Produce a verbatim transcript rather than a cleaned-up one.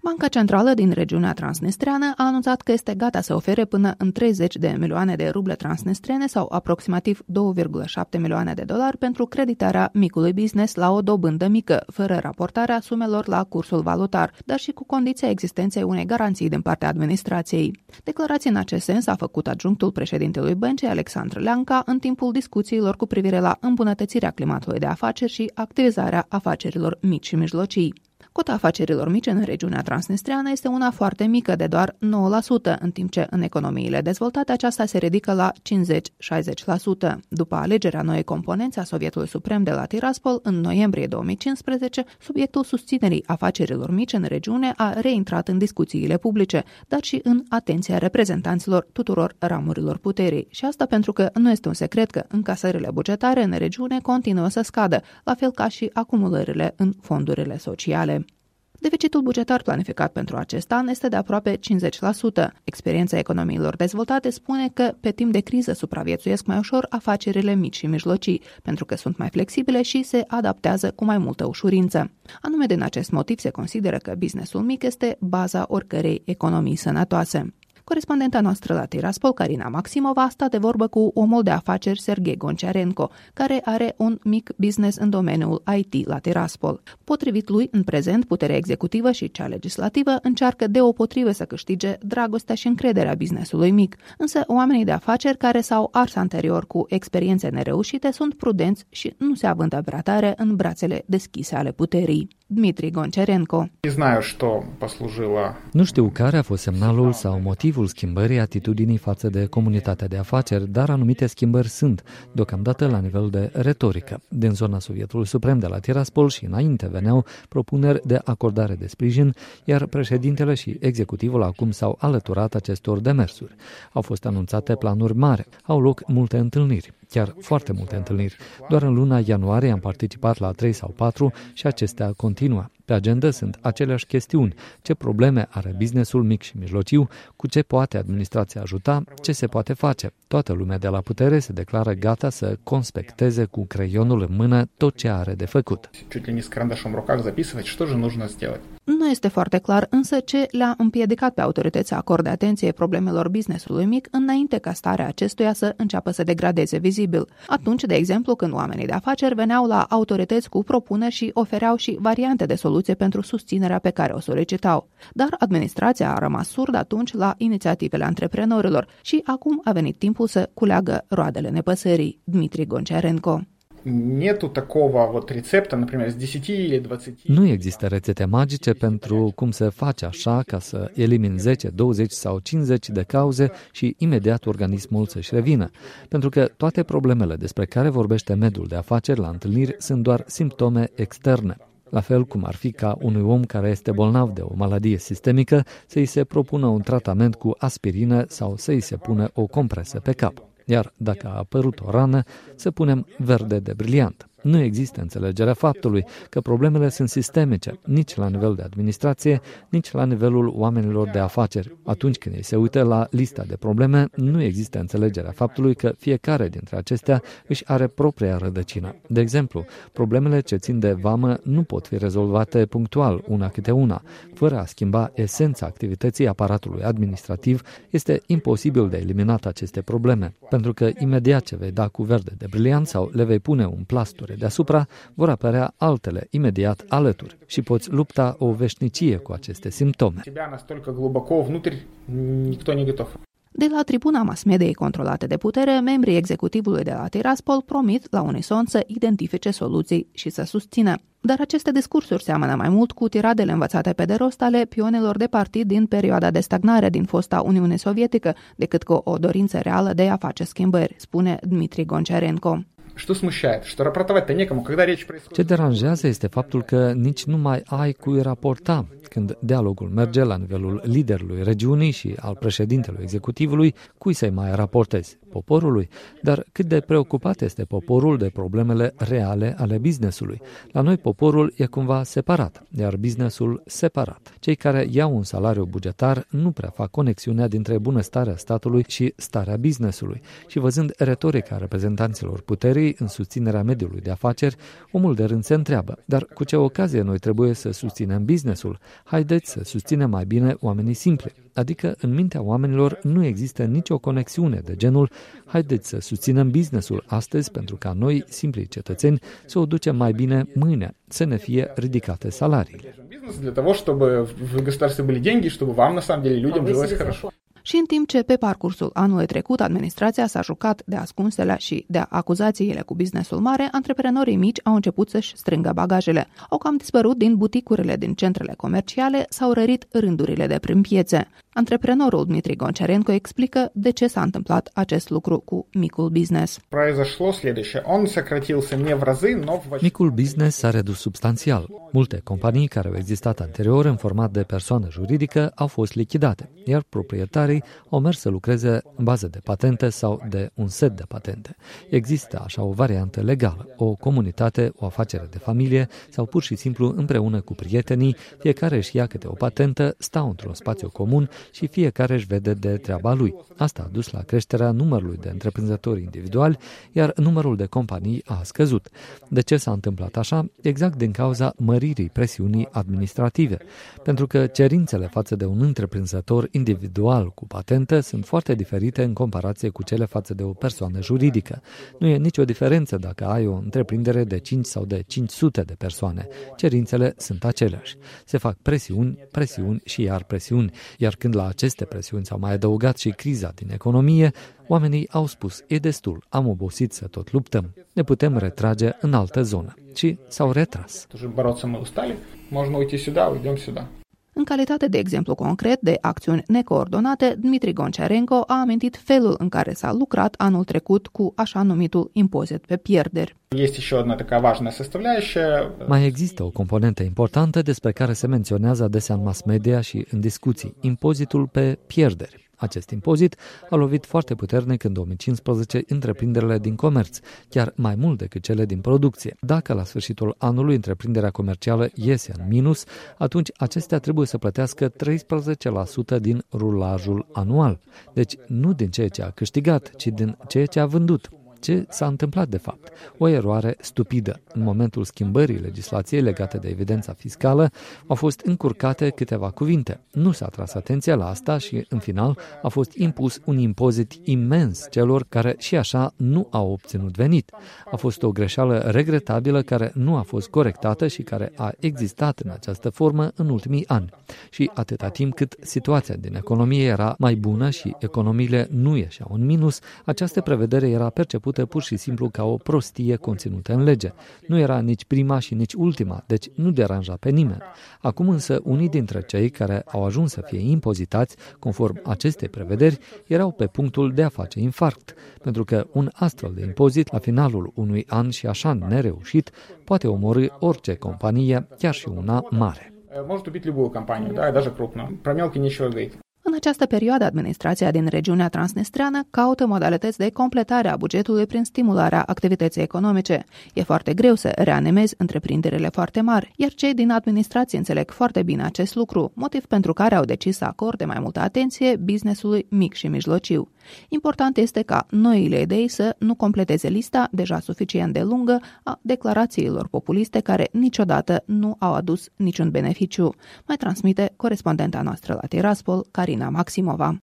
Banca Centrală din regiunea transnistreană a anunțat că este gata să ofere până în treizeci de milioane de ruble transnistrene sau aproximativ două virgulă șapte milioane de dolari pentru creditarea micului business la o dobândă mică, fără raportarea sumelor la cursul valutar, dar și cu condiția existenței unei garanții din partea administrației. Declarația în acest sens a făcut adjunctul președintelui băncii, Alexandru Leanca, în timpul discuțiilor cu privire la îmbunătățirea climatului de afaceri și activizarea afacerilor mici și mijlocii. Cota afacerilor mici în regiunea transnistreană este una foarte mică, de doar nouă la sută, în timp ce în economiile dezvoltate aceasta se ridică la cincizeci la șaizeci la sută. După alegerea noii componențe a Sovietului Suprem de la Tiraspol, în noiembrie două mii cincisprezece, subiectul susținerii afacerilor mici în regiune a reintrat în discuțiile publice, dar și în atenția reprezentanților tuturor ramurilor puterii. Și asta pentru că nu este un secret că încasările bugetare în regiune continuă să scadă, la fel ca și acumulările în fondurile sociale. Deficitul bugetar planificat pentru acest an este de aproape cincizeci la sută. Experiența economiilor dezvoltate spune că pe timp de criză supraviețuiesc mai ușor afacerile mici și mijlocii, pentru că sunt mai flexibile și se adaptează cu mai multă ușurință. Anume din acest motiv se consideră că businessul mic este baza oricărei economii sănătoase. Corespondenta noastră la Tiraspol, Carina Maximova, a stat de vorbă cu omul de afaceri Serghei Gonciarenko, care are un mic business în domeniul I T la Tiraspol. Potrivit lui, în prezent, puterea executivă și cea legislativă încearcă deopotrivă să câștige dragostea și încrederea businessului mic. Însă, oamenii de afaceri care s-au ars anterior cu experiențe nereușite sunt prudenți și nu se avântă prea tare în brațele deschise ale puterii. Dmitri Gonciarenko. Nu știu care a fost semnalul sau motivul schimbării atitudinii față de comunitatea de afaceri, dar anumite schimbări sunt, deocamdată la nivel de retorică. Din zona Sovietului Suprem de la Tiraspol și înainte veneau propuneri de acordare de sprijin, iar președintele și executivul acum s-au alăturat acestor demersuri. Au fost anunțate planuri mari, au loc multe întâlniri. Chiar foarte multe întâlniri. Doar în luna ianuarie am participat la trei sau patru și acestea continuă. Pe agenda sunt aceleași chestiuni. Ce probleme are businessul mic și mijlociu, cu ce poate administrația ajuta, ce se poate face. Toată lumea de la putere se declară gata să conspecteze cu creionul în mână tot ce are de făcut. Nu este foarte clar însă ce le-a împiedicat pe autorități să acorde atenție problemelor businessului mic înainte ca starea acestuia să înceapă să degradeze vizibil. Atunci, de exemplu, când oamenii de afaceri veneau la autorități cu propuneri și ofereau și variante de soluție pentru susținerea pe care o solicitau. Dar administrația a rămas surdă atunci la inițiativele antreprenorilor și acum a venit timpul să culeagă roadele nepăsării. Dmitri Gonciarenko. Nu există rețete magice pentru cum să faci așa ca să elimini zece, douăzeci sau cincizeci de cauze și imediat organismul să-și revină. Pentru că toate problemele despre care vorbește mediul de afaceri la întâlniri sunt doar simptome externe. La fel cum ar fi ca unui om care este bolnav de o maladie sistemică să-i se propună un tratament cu aspirină sau să-i se pună o compresă pe cap. Iar dacă a apărut o rană, să punem verde de briliant. Nu există înțelegerea faptului că problemele sunt sistemice, nici la nivel de administrație, nici la nivelul oamenilor de afaceri. Atunci când ei se uită la lista de probleme, nu există înțelegerea faptului că fiecare dintre acestea își are propria rădăcină. De exemplu, problemele ce țin de vamă nu pot fi rezolvate punctual, una câte una. Fără a schimba esența activității aparatului administrativ, este imposibil de eliminat aceste probleme, pentru că imediat ce vei da cu verde de briliant sau le vei pune un plasture deasupra, vor apărea altele imediat alături și poți lupta o veșnicie cu aceste simptome. De la tribuna mass-mediei controlate de putere, membrii executivului de la Tiraspol promit la unison să identifice soluții și să susțină. Dar aceste discursuri seamănă mai mult cu tiradele învățate pe de rost ale pionilor de partid din perioada de stagnare din fosta Uniune Sovietică, decât cu o dorință reală de a face schimbări, spune Dmitri Gonciarenko. Ce deranjează este faptul că nici nu mai ai cui raporta. Când dialogul merge la nivelul liderului regiunii și al președintelui executivului, cui să-i mai raportezi? Poporului? Dar cât de preocupat este poporul de problemele reale ale businessului? La noi poporul e cumva separat, iar businessul separat. Cei care iau un salariu bugetar nu prea fac conexiunea dintre bunăstarea statului și starea businessului. Și văzând retorica reprezentanților puterii în susținerea mediului de afaceri, omul de rând se întreabă, dar cu ce ocazie noi trebuie să susținem businessul? Haideți să susținem mai bine oamenii simpli. Adică în mintea oamenilor nu există nicio conexiune de genul haideți să susținem businessul astăzi pentru ca noi, simplii cetățeni, să o ducem mai bine mâine, să ne fie ridicate salariile. Для того, чтобы в государстве были деньги, чтобы вам, на самом деле, людям жилось хорошо. Și în timp ce pe parcursul anului trecut administrația s-a jucat de ascunsele și de acuzațiile cu businessul mare, antreprenorii mici au început să-și strângă bagajele. Au cam dispărut din buticurile din centrele comerciale, s-au rărit rândurile de prin piețe. Antreprenorul Dmitri Goncharenko explică de ce s-a întâmplat acest lucru cu micul business. Micul business s-a redus substanțial. Multe companii care au existat anterior în format de persoană juridică au fost lichidate, iar proprietarii au mers să lucreze în bază de patente sau de un set de patente. Există așa o variantă legală, o comunitate, o afacere de familie sau pur și simplu împreună cu prietenii, fiecare își ia câte o patentă, stau într-un spațiu comun și fiecare își vede de treaba lui. Asta a dus la creșterea numărului de întreprinzători individuali, iar numărul de companii a scăzut. De ce s-a întâmplat așa? Exact din cauza măririi presiunii administrative. Pentru că cerințele față de un întreprinzător individual cu patentă sunt foarte diferite în comparație cu cele față de o persoană juridică. Nu e nicio diferență dacă ai o întreprindere de cinci sau de cinci sute de persoane. Cerințele sunt aceleași. Se fac presiuni, presiuni și iar presiuni, iar când la aceste presiuni s-au mai adăugat și criza din economie, oamenii au spus, e destul, am obosit să tot luptăm, ne putem retrage în altă zonă. Și s-au retras. În calitate de exemplu concret de acțiuni necoordonate, Dmitri Goncharenko a amintit felul în care s-a lucrat anul trecut cu așa numitul impozit pe pierderi. Mai există o componentă importantă despre care se menționează adesea în mass media și în discuții, impozitul pe pierderi. Acest impozit a lovit foarte puternic în două mii cincisprezece întreprinderile din comerț, chiar mai mult decât cele din producție. Dacă la sfârșitul anului întreprinderea comercială iese în minus, atunci acestea trebuie să plătească treisprezece la sută din rulajul anual. Deci nu din ceea ce a câștigat, ci din ceea ce a vândut. Ce s-a întâmplat de fapt? O eroare stupidă. În momentul schimbării legislației legate de evidența fiscală au fost încurcate câteva cuvinte. Nu s-a tras atenția la asta și, în final, a fost impus un impozit imens celor care și așa nu au obținut venit. A fost o greșeală regretabilă care nu a fost corectată și care a existat în această formă în ultimii ani. Și atâta timp cât situația din economie era mai bună și economiile nu ieșeau în minus, această prevedere era percepută pur și simplu ca o prostie conținută în lege. Nu era nici prima și nici ultima, deci nu deranja pe nimeni. Acum însă unii dintre cei care au ajuns să fie impozitați, conform acestei prevederi, erau pe punctul de a face infarct, pentru că un astfel de impozit la finalul unui an și așa nereușit poate omorî orice companie, chiar și una mare. În această perioadă, administrația din regiunea transnistreană caută modalități de completare a bugetului prin stimularea activității economice. E foarte greu să reanimezi întreprinderile foarte mari, iar cei din administrație înțeleg foarte bine acest lucru, motiv pentru care au decis să acorde mai multă atenție businessului mic și mijlociu. Important este ca noile idei să nu completeze lista deja suficient de lungă a declarațiilor populiste care niciodată nu au adus niciun beneficiu, mai transmite corespondenta noastră la Tiraspol, Carina Maximova.